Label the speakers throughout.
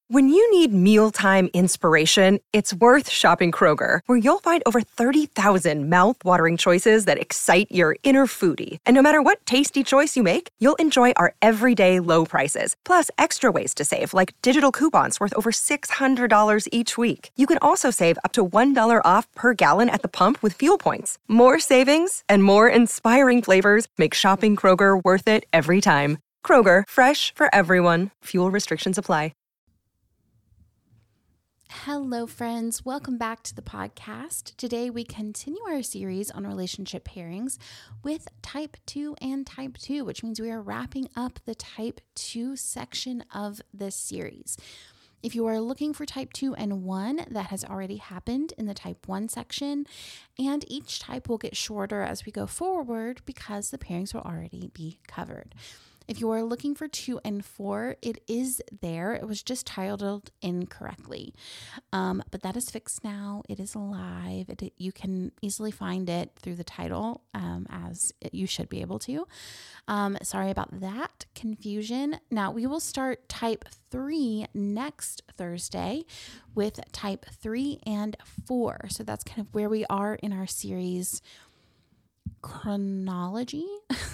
Speaker 1: When you need mealtime inspiration, it's worth shopping Kroger, where you'll find over 30,000 mouth-watering choices that excite your inner foodie. And no matter what tasty choice you make, you'll enjoy our everyday low prices, plus extra ways to save, like digital coupons worth over $600 each week. You can also save up to $1 off per gallon at the pump with fuel points. More savings and more inspiring flavors make shopping Kroger worth it every time. Kroger, fresh for everyone. Fuel restrictions apply.
Speaker 2: Hello, friends. Welcome back to the podcast. Today, we continue our series on relationship pairings with Type 2 and Type 2, which means we are wrapping up the Type 2 section of this series. If you are looking for Type 2 and 1, that has already happened in the Type 1 section, and each type will get shorter as we go forward because the pairings will already be covered. If you are looking for 2 and 4, it is there. It was just titled incorrectly. But that is fixed now. It is live. You can easily find it through the title, you should be able to. Sorry about that confusion. Now, we will start Type 3 next Thursday with Type 3 and 4. So that's kind of where we are in our series chronology.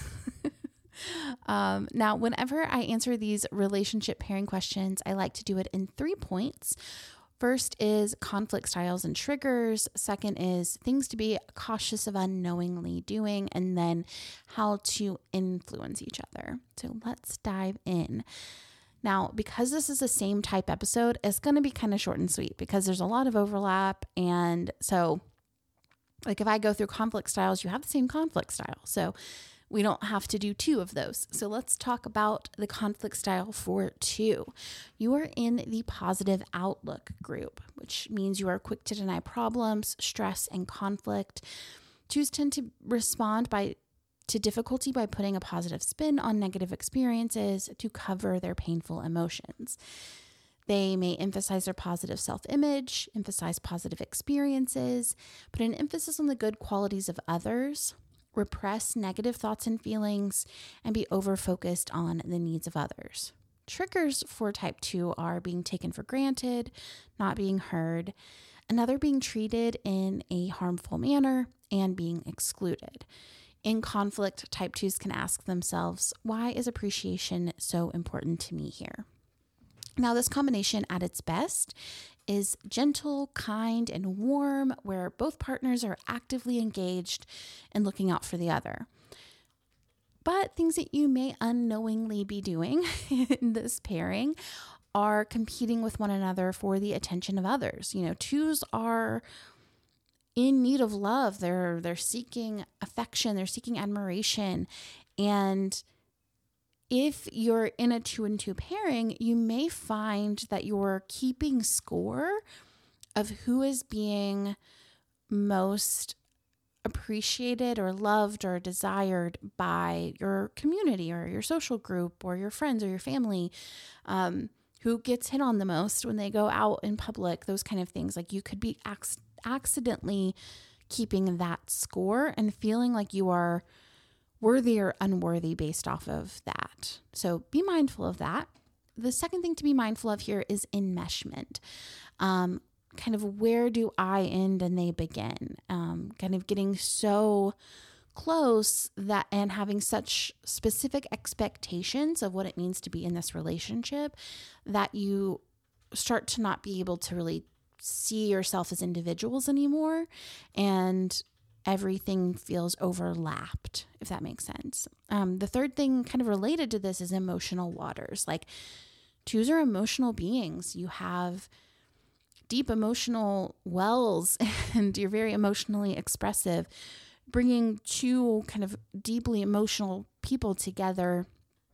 Speaker 2: Now, whenever I answer these relationship pairing questions, I like to do it in 3 points. First is conflict styles and triggers. Second is things to be cautious of unknowingly doing, and then how to influence each other. So let's dive in. Now, because this is the same type episode, it's going to be kind of short and sweet because there's a lot of overlap. And so, like if I go through conflict styles, you have the same conflict style. So we don't have to do 2 of those. So let's talk about the conflict style for 2. You are in the positive outlook group, which means you are quick to deny problems, stress, and conflict. 2s tend to respond to difficulty by putting a positive spin on negative experiences to cover their painful emotions. They may emphasize their positive self-image, emphasize positive experiences, put an emphasis on the good qualities of others, repress negative thoughts and feelings, and be over-focused on the needs of others. Triggers for Type 2 are being taken for granted, not being heard, another being treated in a harmful manner, and being excluded. In conflict, Type 2s can ask themselves, why is appreciation so important to me here? Now, this combination at its best is gentle, kind, and warm, where both partners are actively engaged and looking out for the other. But things that you may unknowingly be doing in this pairing are competing with one another for the attention of others. 2s are in need of love. They're seeking affection. They're seeking admiration. And if you're in a 2 and 2 pairing, you may find that you're keeping score of who is being most appreciated or loved or desired by your community or your social group or your friends or your family, who gets hit on the most when they go out in public, those kind of things. Like you could be accidentally keeping that score and feeling like you are worthy or unworthy based off of that. So be mindful of that. The second thing to be mindful of here is enmeshment. Kind of where do I end and they begin? Kind of getting so close that and having such specific expectations of what it means to be in this relationship that you start to not be able to really see yourself as individuals anymore, and everything feels overlapped, if that makes sense. The third thing kind of related to this is emotional waters. Like 2s are emotional beings. You have deep emotional wells and you're very emotionally expressive. Bringing 2 kind of deeply emotional people together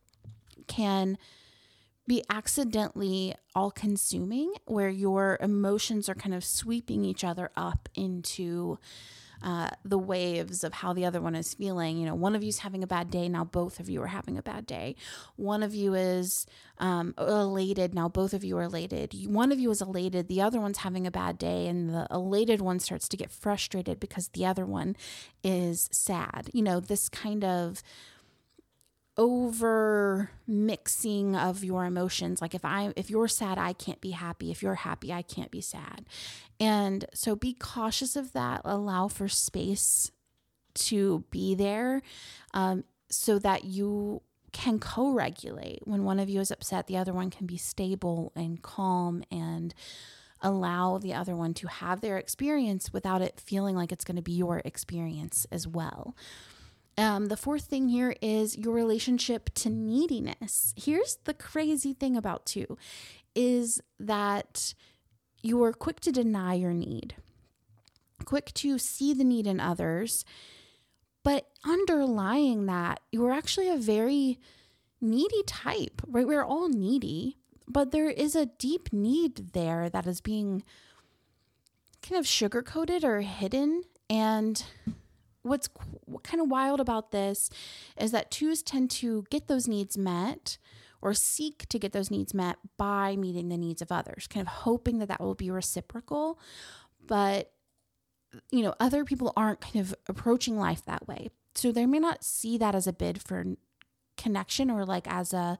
Speaker 2: can be accidentally all-consuming, where your emotions are kind of sweeping each other up into the waves of how the other one is feeling. One of you's having a bad day, now both of you are having a bad day. One of you is elated, now both of you are elated. One of you is elated, the other one's having a bad day, and the elated one starts to get frustrated because the other one is sad. This kind of over mixing of your emotions. Like if you're sad, I can't be happy. If you're happy, I can't be sad. And so be cautious of that. Allow for space to be there, so that you can co-regulate. When one of you is upset, the other one can be stable and calm and allow the other one to have their experience without it feeling like it's going to be your experience as well. The fourth thing here is your relationship to neediness. Here's the crazy thing about 2 is that you are quick to deny your need, quick to see the need in others, but underlying that, you're actually a very needy type, right? We're all needy, but there is a deep need there that is being kind of sugar-coated or hidden. And what's kind of wild about this is that 2s tend to get those needs met or seek to get those needs met by meeting the needs of others, kind of hoping that will be reciprocal. But other people aren't kind of approaching life that way. So they may not see that as a bid for connection or like as an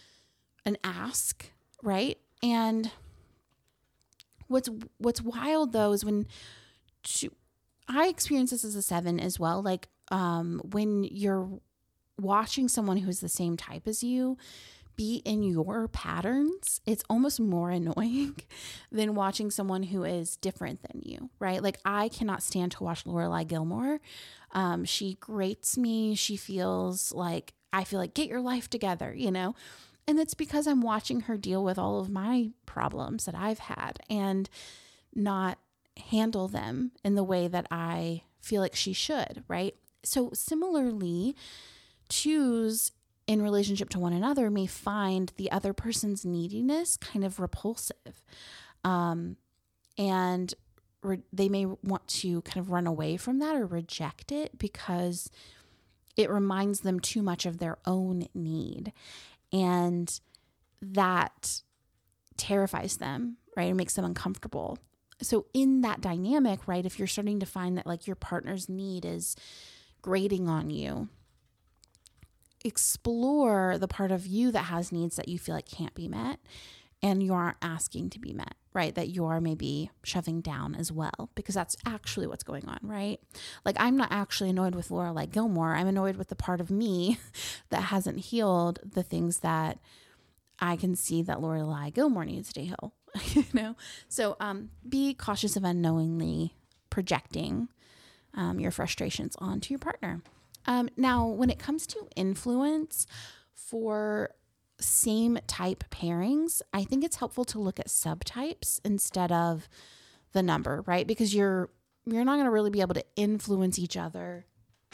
Speaker 2: ask, right? And what's wild though is when I experience this as a 7 as well. Like when you're watching someone who's the same type as you be in your patterns, it's almost more annoying than watching someone who is different than you, right? Like I cannot stand to watch Lorelai Gilmore. She grates me. She feels like, I feel like, get your life together, And it's because I'm watching her deal with all of my problems that I've had and not handle them in the way that I feel like she should, right? So similarly, 2s in relationship to one another may find the other person's neediness kind of repulsive. And they may want to kind of run away from that or reject it because it reminds them too much of their own need. And that terrifies them, right? It makes them uncomfortable. So in that dynamic, right, if you're starting to find that like your partner's need is grating on you, explore the part of you that has needs that you feel like can't be met and you aren't asking to be met, right? That you're maybe shoving down as well, because that's actually what's going on, right? Like I'm not actually annoyed with Lorelai Gilmore. I'm annoyed with the part of me that hasn't healed the things that I can see that Lorelai Gilmore needs to heal, So be cautious of unknowingly projecting your frustrations onto your partner. Now, when it comes to influence for same type pairings, I think it's helpful to look at subtypes instead of the number, right? Because you're not going to really be able to influence each other.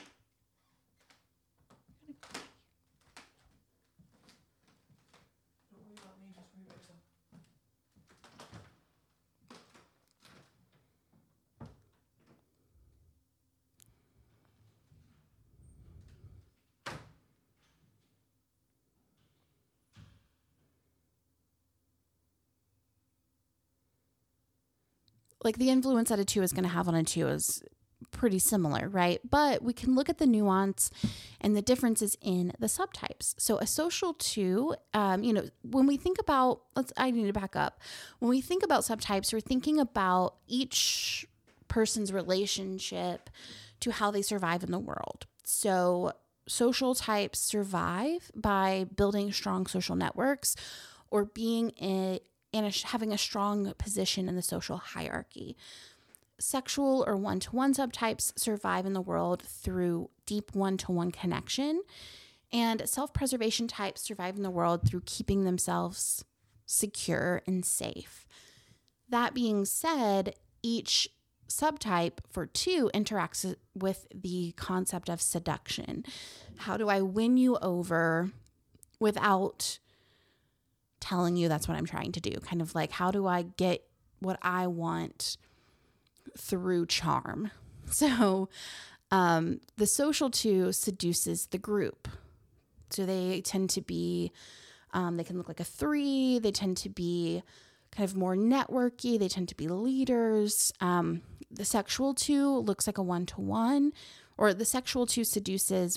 Speaker 2: Like the influence that a 2 is going to have on a 2 is pretty similar, right? But we can look at the nuance and the differences in the subtypes. So a social 2, when we think about, I need to back up. When we think about subtypes, we're thinking about each person's relationship to how they survive in the world. So social types survive by building strong social networks or being having a strong position in the social hierarchy. Sexual or one-to-one subtypes survive in the world through deep one-to-one connection, and self-preservation types survive in the world through keeping themselves secure and safe. That being said, each subtype for 2 interacts with the concept of seduction. How do I win you over without telling you that's what I'm trying to do? Kind of like, how do I get what I want through charm? So the social 2 seduces the group. So they tend to be, they can look like a 3. They tend to be kind of more networky. They tend to be leaders. The sexual 2 looks like a 1-to-1, or the sexual 2 seduces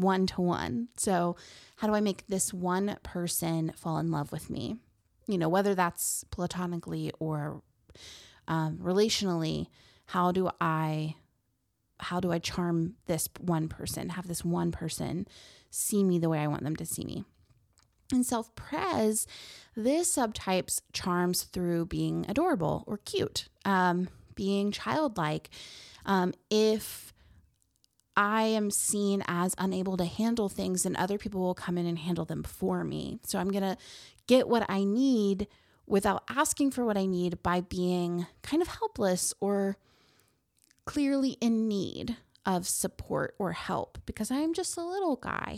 Speaker 2: one-to-one. So how do I make this one person fall in love with me? Whether that's platonically or relationally, how do I charm this one person, have this one person see me the way I want them to see me? In self-pres, this subtype's charms through being adorable or cute, being childlike. If I am seen as unable to handle things, then other people will come in and handle them for me. So I'm going to get what I need without asking for what I need by being kind of helpless or clearly in need of support or help because I'm just a little guy.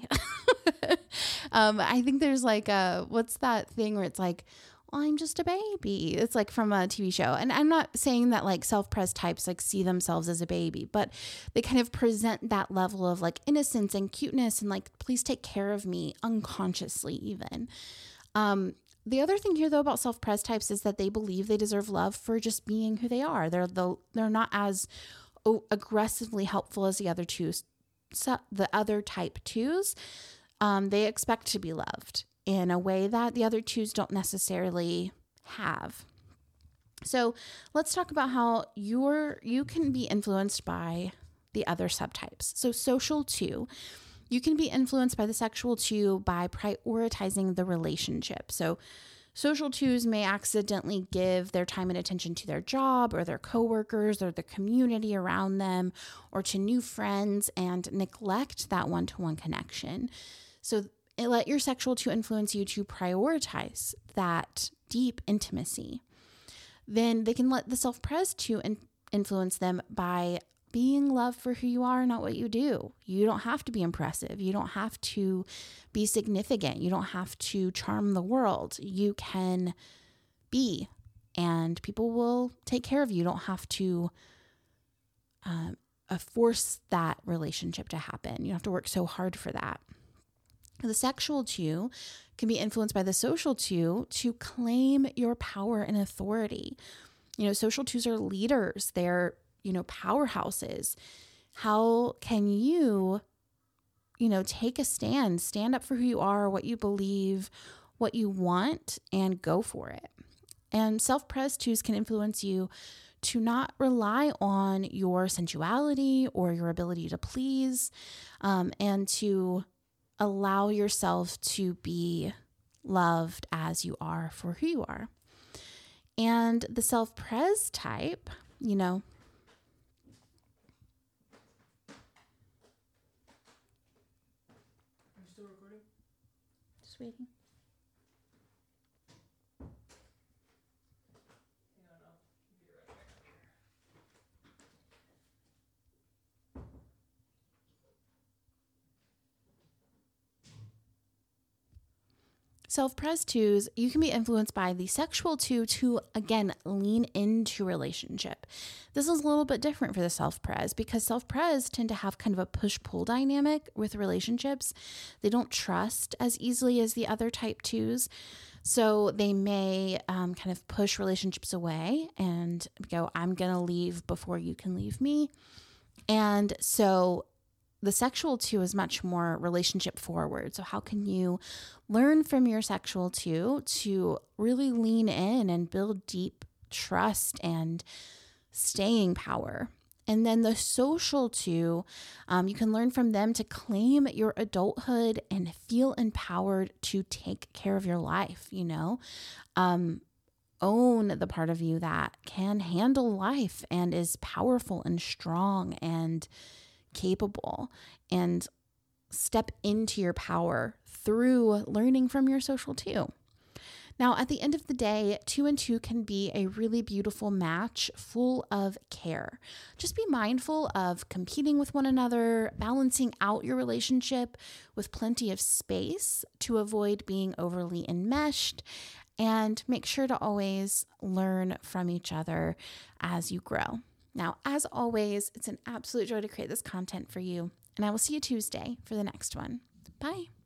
Speaker 2: I think there's like what's that thing where it's like, I'm just a baby. It's like from a TV show. And I'm not saying that like self-pres types like see themselves as a baby, but they kind of present that level of like innocence and cuteness and like, please take care of me unconsciously even. The other thing here though about self-pres types is that they believe they deserve love for just being who they are. They're not as aggressively helpful as the other twos. So the other type twos, they expect to be loved in a way that the other twos don't necessarily have. So let's talk about how you can be influenced by the other subtypes. So social two, you can be influenced by the sexual two by prioritizing the relationship. So social twos may accidentally give their time and attention to their job or their coworkers or the community around them or to new friends and neglect that one-to-one connection. So let your sexual two influence you to prioritize that deep intimacy. Then they can let the self-pres two influence them by being loved for who you are, not what you do. You don't have to be impressive. You don't have to be significant. You don't have to charm the world. You can be, and people will take care of you. You don't have to force that relationship to happen. You don't have to work so hard for that. The sexual two can be influenced by the social two to claim your power and authority. Social twos are leaders. They're powerhouses. How can you, take a stand up for who you are, what you believe, what you want, and go for it. And self-pres twos can influence you to not rely on your sensuality or your ability to please, and to allow yourself to be loved as you are for who you are. And the self-pres type, Are you
Speaker 3: still recording?
Speaker 2: Just waiting.
Speaker 3: Hang on, I'll be right back up here.
Speaker 2: Self-pres twos, you can be influenced by the sexual two to, again, lean into relationship. This is a little bit different for the self-pres because self-pres tend to have kind of a push-pull dynamic with relationships. They don't trust as easily as the other type twos. So they may kind of push relationships away and go, I'm going to leave before you can leave me. And so the sexual two is much more relationship forward. So how can you learn from your sexual two to really lean in and build deep trust and staying power? And then the social two, you can learn from them to claim your adulthood and feel empowered to take care of your life, own the part of you that can handle life and is powerful and strong and capable, and step into your power through learning from your social two. Now, at the end of the day, 2 and 2 can be a really beautiful match full of care. Just be mindful of competing with one another, balancing out your relationship with plenty of space to avoid being overly enmeshed, and make sure to always learn from each other as you grow. Now, as always, it's an absolute joy to create this content for you, and I will see you Tuesday for the next one. Bye.